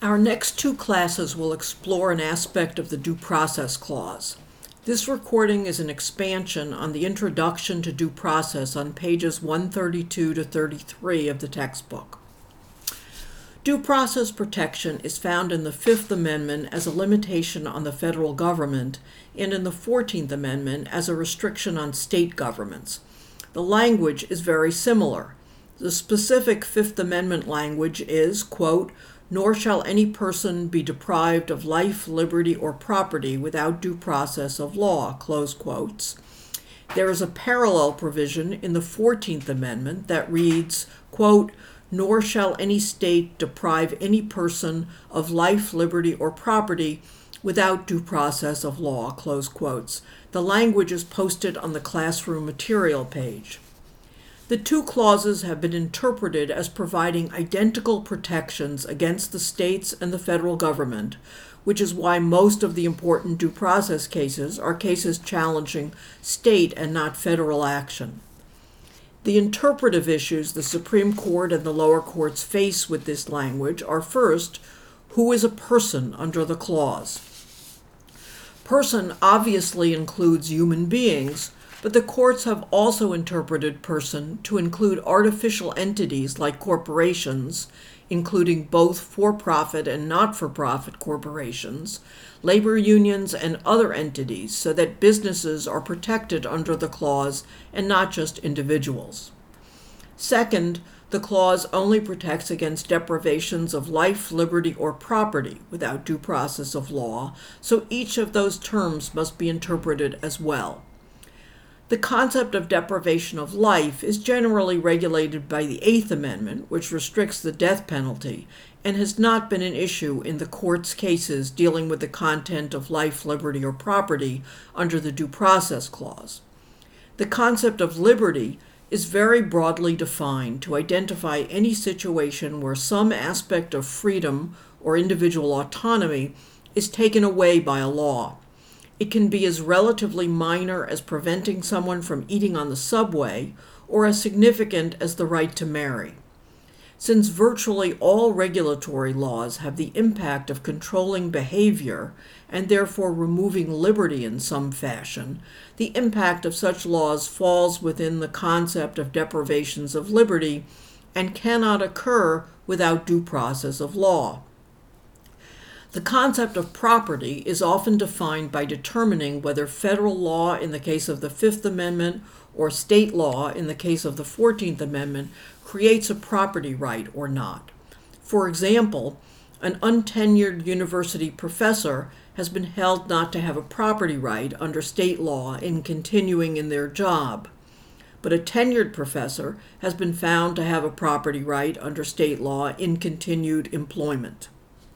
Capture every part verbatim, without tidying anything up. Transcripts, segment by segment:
Our next two classes will explore an aspect of the Due Process Clause. This recording is an expansion on the introduction to due process on pages one thirty-two to thirty-three of the textbook. Due process protection is found in the Fifth Amendment as a limitation on the federal government and in the Fourteenth Amendment as a restriction on state governments. The language is very similar. The specific Fifth Amendment language is, quote, "Nor shall any person be deprived of life, liberty, or property without due process of law," close quotes. There is a parallel provision in the Fourteenth Amendment that reads, quote, "Nor shall any state deprive any person of life, liberty, or property without due process of law," close quotes. The language is posted on the classroom material page. The two clauses have been interpreted as providing identical protections against the states and the federal government, which is why most of the important due process cases are cases challenging state and not federal action. The interpretive issues the Supreme Court and the lower courts face with this language are, first, who is a person under the clause? Person obviously includes human beings, but the courts have also interpreted person to include artificial entities like corporations, including both for-profit and not-for-profit corporations, labor unions, and other entities, so that businesses are protected under the clause and not just individuals. Second, the clause only protects against deprivations of life, liberty, or property without due process of law, so each of those terms must be interpreted as well. The concept of deprivation of life is generally regulated by the Eighth Amendment, which restricts the death penalty, and has not been an issue in the court's cases dealing with the content of life, liberty, or property under the Due Process Clause. The concept of liberty is very broadly defined to identify any situation where some aspect of freedom or individual autonomy is taken away by a law. It can be as relatively minor as preventing someone from eating on the subway, or as significant as the right to marry. Since virtually all regulatory laws have the impact of controlling behavior and therefore removing liberty in some fashion, the impact of such laws falls within the concept of deprivations of liberty and cannot occur without due process of law. The concept of property is often defined by determining whether federal law in the case of the Fifth Amendment or state law in the case of the Fourteenth Amendment creates a property right or not. For example, an untenured university professor has been held not to have a property right under state law in continuing in their job, but a tenured professor has been found to have a property right under state law in continued employment.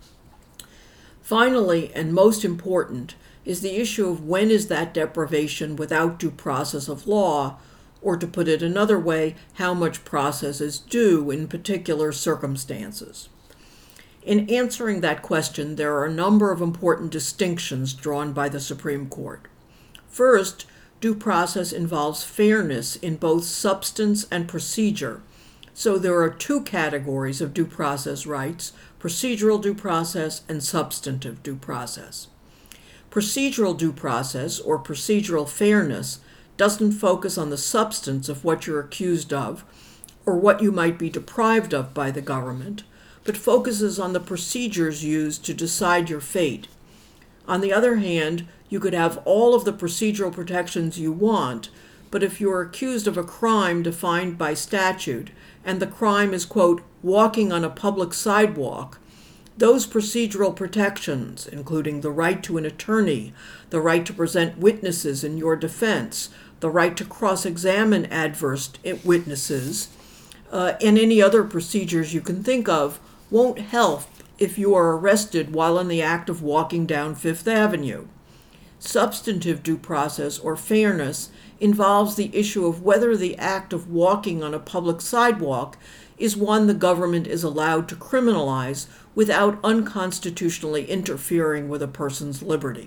Finally, and most important, is the issue of when is that deprivation without due process of law, or to put it another way, how much process is due in particular circumstances. In answering that question, there are a number of important distinctions drawn by the Supreme Court. First, due process involves fairness in both substance and procedure. So there are two categories of due process rights: procedural due process and substantive due process. Procedural due process, or procedural fairness, doesn't focus on the substance of what you're accused of or what you might be deprived of by the government, but focuses on the procedures used to decide your fate. On the other hand, you could have all of the procedural protections you want, but if you are accused of a crime defined by statute, and the crime is, quote, walking on a public sidewalk, those procedural protections, including the right to an attorney, the right to present witnesses in your defense, the right to cross-examine adverse witnesses, uh, and any other procedures you can think of, won't help if you are arrested while in the act of walking down Fifth Avenue. Substantive due process, or fairness, involves the issue of whether the act of walking on a public sidewalk is one the government is allowed to criminalize without unconstitutionally interfering with a person's liberty.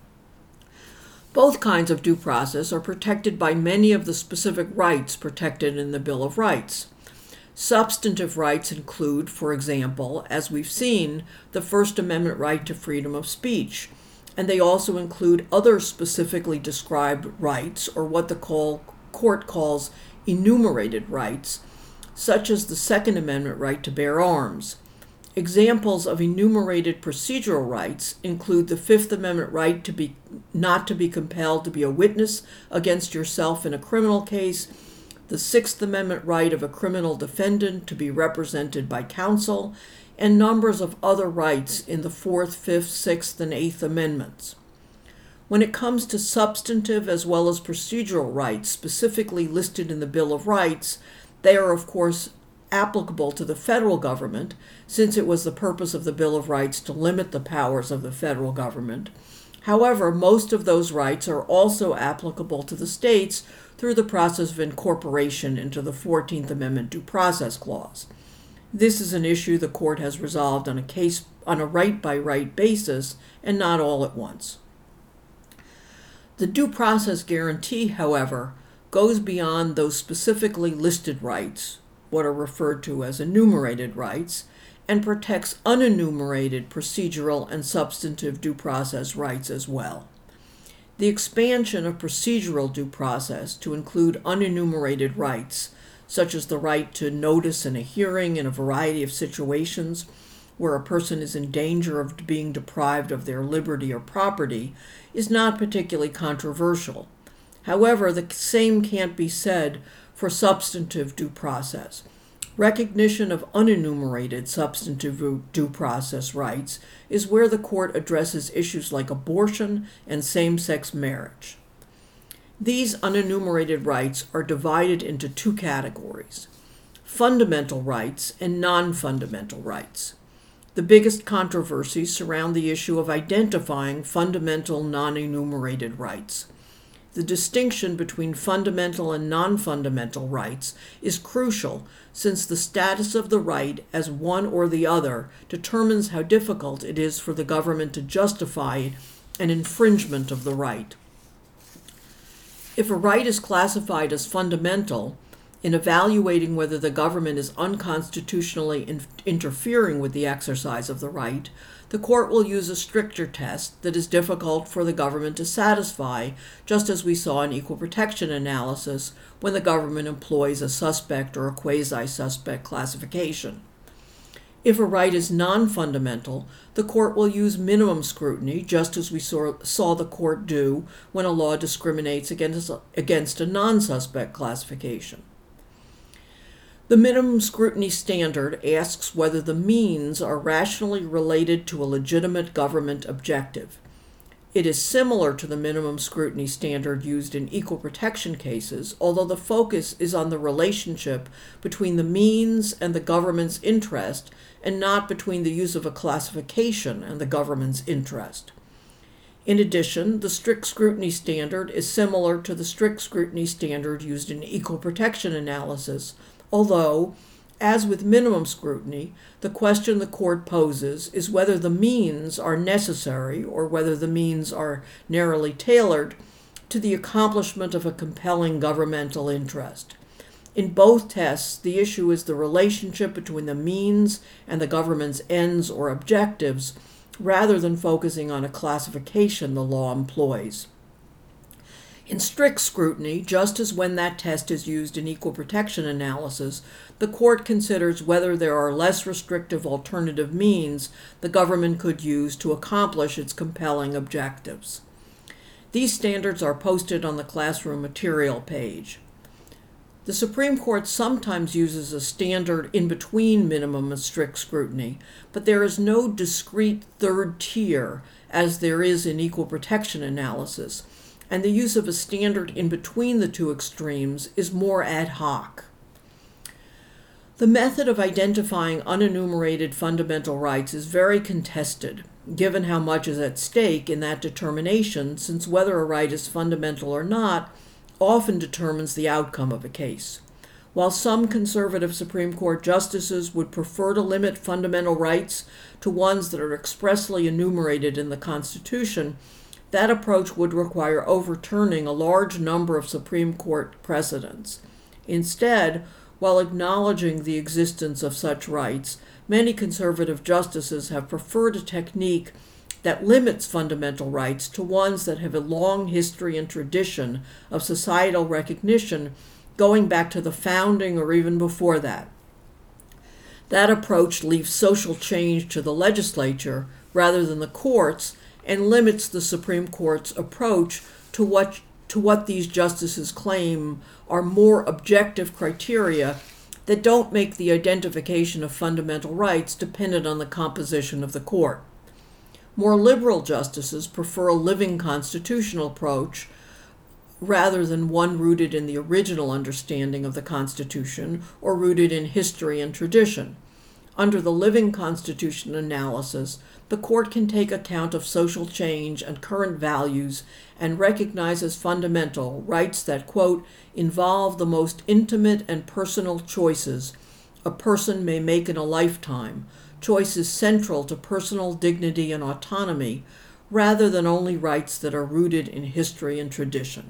Both kinds of due process are protected by many of the specific rights protected in the Bill of Rights. Substantive rights include, for example, as we've seen, the First Amendment right to freedom of speech, and they also include other specifically described rights, or what the call, court calls enumerated rights, such as the Second Amendment right to bear arms. Examples of enumerated procedural rights include the Fifth Amendment right to be not to be compelled to be a witness against yourself in a criminal case, the Sixth Amendment right of a criminal defendant to be represented by counsel, and numbers of other rights in the Fourth, Fifth, Sixth, and Eighth Amendments. When it comes to substantive as well as procedural rights specifically listed in the Bill of Rights, they are, of course, applicable to the federal government, since it was the purpose of the Bill of Rights to limit the powers of the federal government. However, most of those rights are also applicable to the states through the process of incorporation into the fourteenth Amendment Due Process Clause. This is an issue the court has resolved on a case on a right-by-right basis and not all at once. The due process guarantee, however, goes beyond those specifically listed rights, what are referred to as enumerated rights, and protects unenumerated procedural and substantive due process rights as well. The expansion of procedural due process to include unenumerated rights, such as the right to notice in a hearing in a variety of situations where a person is in danger of being deprived of their liberty or property, is not particularly controversial. However, the same can't be said for substantive due process. Recognition of unenumerated substantive due process rights is where the court addresses issues like abortion and same-sex marriage. These unenumerated rights are divided into two categories: fundamental rights and non-fundamental rights. The biggest controversies surround the issue of identifying fundamental non-enumerated rights. The distinction between fundamental and non-fundamental rights is crucial, since the status of the right as one or the other determines how difficult it is for the government to justify an infringement of the right. If a right is classified as fundamental, in evaluating whether the government is unconstitutionally in- interfering with the exercise of the right, the court will use a stricter test that is difficult for the government to satisfy, just as we saw in equal protection analysis when the government employs a suspect or a quasi-suspect classification. If a right is non-fundamental, the court will use minimum scrutiny, just as we saw, saw the court do when a law discriminates against, against a non-suspect classification. The minimum scrutiny standard asks whether the means are rationally related to a legitimate government objective. It is similar to the minimum scrutiny standard used in equal protection cases, although the focus is on the relationship between the means and the government's interest, and not between the use of a classification and the government's interest. In addition, the strict scrutiny standard is similar to the strict scrutiny standard used in equal protection analysis, although, as with minimum scrutiny, the question the court poses is whether the means are necessary or whether the means are narrowly tailored to the accomplishment of a compelling governmental interest. In both tests, the issue is the relationship between the means and the government's ends or objectives, rather than focusing on a classification the law employs. In strict scrutiny, just as when that test is used in equal protection analysis, the court considers whether there are less restrictive alternative means the government could use to accomplish its compelling objectives. These standards are posted on the classroom material page. The Supreme Court sometimes uses a standard in between minimum and strict scrutiny, but there is no discrete third tier as there is in equal protection analysis, and the use of a standard in between the two extremes is more ad hoc. The method of identifying unenumerated fundamental rights is very contested, given how much is at stake in that determination, since whether a right is fundamental or not often determines the outcome of a case. While some conservative Supreme Court justices would prefer to limit fundamental rights to ones that are expressly enumerated in the Constitution, that approach would require overturning a large number of Supreme Court precedents. Instead, While acknowledging the existence of such rights, many conservative justices have preferred a technique that limits fundamental rights to ones that have a long history and tradition of societal recognition going back to the founding or even before that. That approach leaves social change to the legislature rather than the courts and limits the Supreme Court's approach to what, to what these justices claim are more objective criteria that don't make the identification of fundamental rights dependent on the composition of the court. More liberal justices prefer a living constitutional approach rather than one rooted in the original understanding of the Constitution or rooted in history and tradition. Under the living Constitution analysis, the court can take account of social change and current values and recognize as fundamental rights that, quote, involve the most intimate and personal choices a person may make in a lifetime, choices central to personal dignity and autonomy, rather than only rights that are rooted in history and tradition.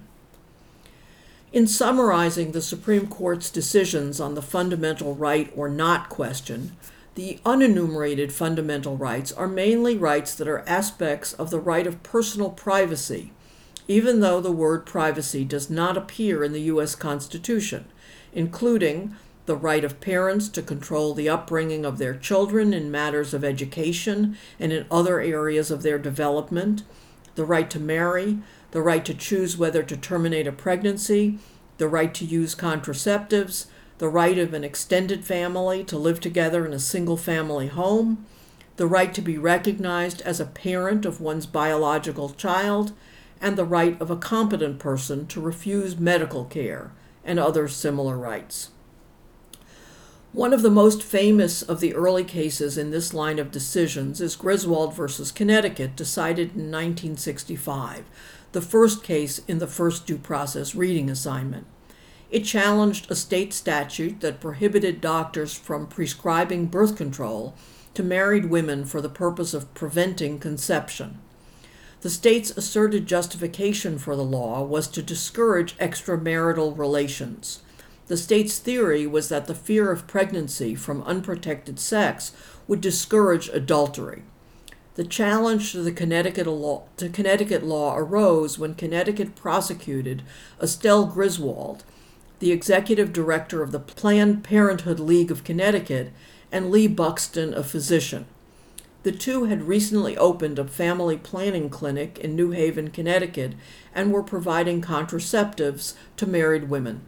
In summarizing the Supreme Court's decisions on the fundamental right or not question, the unenumerated fundamental rights are mainly rights that are aspects of the right of personal privacy, even though the word privacy does not appear in the U S Constitution, including the right of parents to control the upbringing of their children in matters of education and in other areas of their development, the right to marry, the right to choose whether to terminate a pregnancy, the right to use contraceptives, the right of an extended family to live together in a single-family home, the right to be recognized as a parent of one's biological child, and the right of a competent person to refuse medical care, and other similar rights. One of the most famous of the early cases in this line of decisions is Griswold versus Connecticut, decided in nineteen sixty-five, the first case in the first due process reading assignment. It challenged a state statute that prohibited doctors from prescribing birth control to married women for the purpose of preventing conception. The state's asserted justification for the law was to discourage extramarital relations. The state's theory was that the fear of pregnancy from unprotected sex would discourage adultery. The challenge to the Connecticut law, to Connecticut law arose when Connecticut prosecuted Estelle Griswold, the executive director of the Planned Parenthood League of Connecticut, and Lee Buxton, a physician. The two had recently opened a family planning clinic in New Haven, Connecticut, and were providing contraceptives to married women.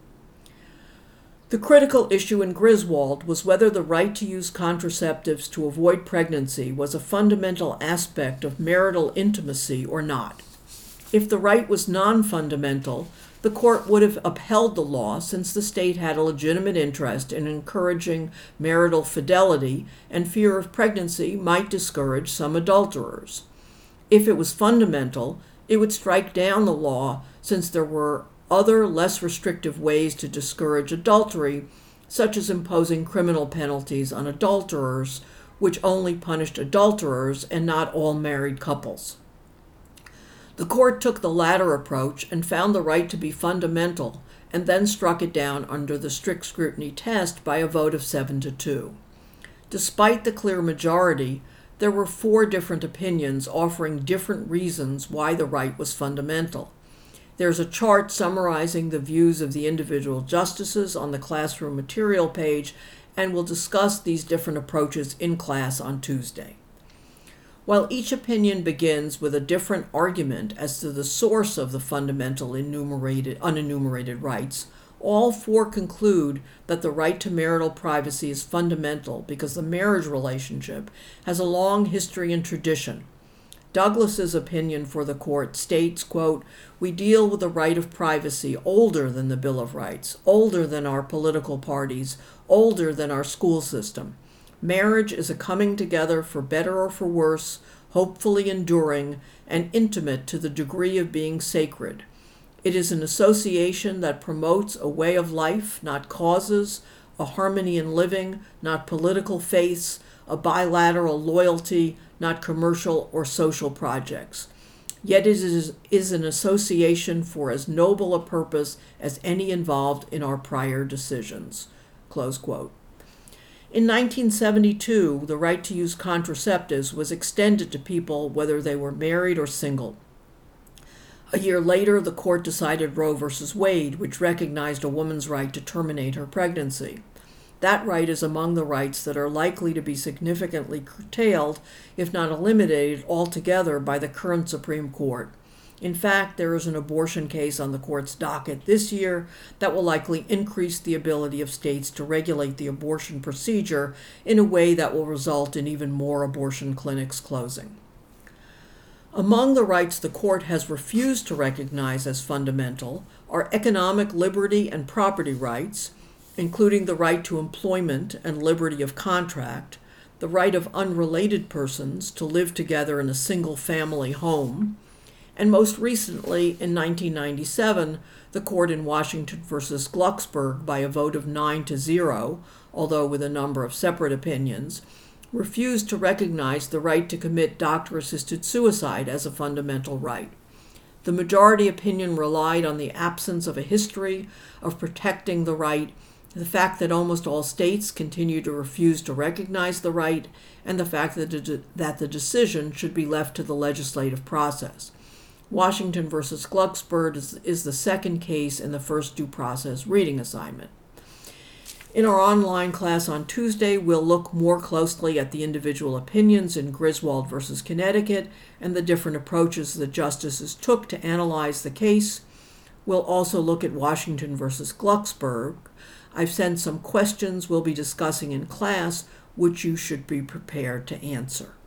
The critical issue in Griswold was whether the right to use contraceptives to avoid pregnancy was a fundamental aspect of marital intimacy or not. If the right was non-fundamental, the court would have upheld the law since the state had a legitimate interest in encouraging marital fidelity, and fear of pregnancy might discourage some adulterers. If it was fundamental, it would strike down the law since there were other less restrictive ways to discourage adultery, such as imposing criminal penalties on adulterers, which only punished adulterers and not all married couples. The court took the latter approach and found the right to be fundamental, and then struck it down under the strict scrutiny test by a vote of seven to two. Despite the clear majority, there were four different opinions offering different reasons why the right was fundamental. There's a chart summarizing the views of the individual justices on the classroom material page, and we'll discuss these different approaches in class on Tuesday. While each opinion begins with a different argument as to the source of the fundamental enumerated, unenumerated rights, all four conclude that the right to marital privacy is fundamental because the marriage relationship has a long history and tradition. Douglas's opinion for the court states, quote, "We deal with a right of privacy older than the Bill of Rights, older than our political parties, older than our school system. Marriage is a coming together for better or for worse, hopefully enduring, and intimate to the degree of being sacred. It is an association that promotes a way of life, not causes, a harmony in living, not political faiths, a bilateral loyalty, not commercial or social projects. Yet it is, is an association for as noble a purpose as any involved in our prior decisions." close quote. In nineteen seventy-two, the right to use contraceptives was extended to people whether they were married or single. A year later, the court decided Roe v. Wade, which recognized a woman's right to terminate her pregnancy. That right is among the rights that are likely to be significantly curtailed, if not eliminated altogether, by the current Supreme Court. In fact, there is an abortion case on the court's docket this year that will likely increase the ability of states to regulate the abortion procedure in a way that will result in even more abortion clinics closing. Among the rights the court has refused to recognize as fundamental are economic liberty and property rights, including the right to employment and liberty of contract, the right of unrelated persons to live together in a single-family home, and most recently, in nineteen ninety-seven, the court in Washington v. Glucksberg, by a vote of nine to zero, although with a number of separate opinions, refused to recognize the right to commit doctor-assisted suicide as a fundamental right. The majority opinion relied on the absence of a history of protecting the right, the fact that almost all states continue to refuse to recognize the right, and the fact that, de- that the decision should be left to the legislative process. Washington v. Glucksberg is, is the second case in the first due process reading assignment. In our online class on Tuesday, we'll look more closely at the individual opinions in Griswold v. Connecticut and the different approaches the justices took to analyze the case. We'll also look at Washington v. Glucksberg. I've sent some questions we'll be discussing in class, which you should be prepared to answer.